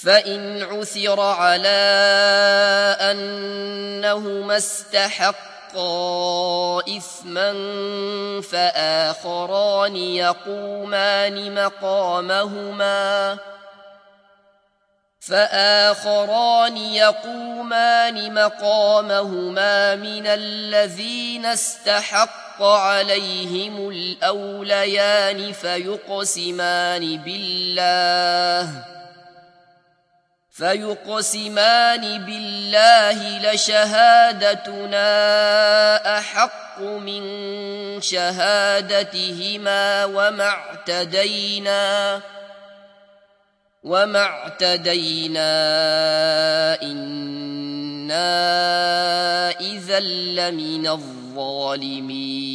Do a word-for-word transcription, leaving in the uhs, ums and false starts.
فإن عثر على أنهما استحقا إثما فآخران يقومان مقامهما فآخران يقومان مقامهما من الذين استحق عليهم الأوليان فيقسمان بالله فيقسمان بالله لشهادتنا أحق من شهادتهما وما اعتدينا وما اعتدينا إنا إذا لمن الظالمين.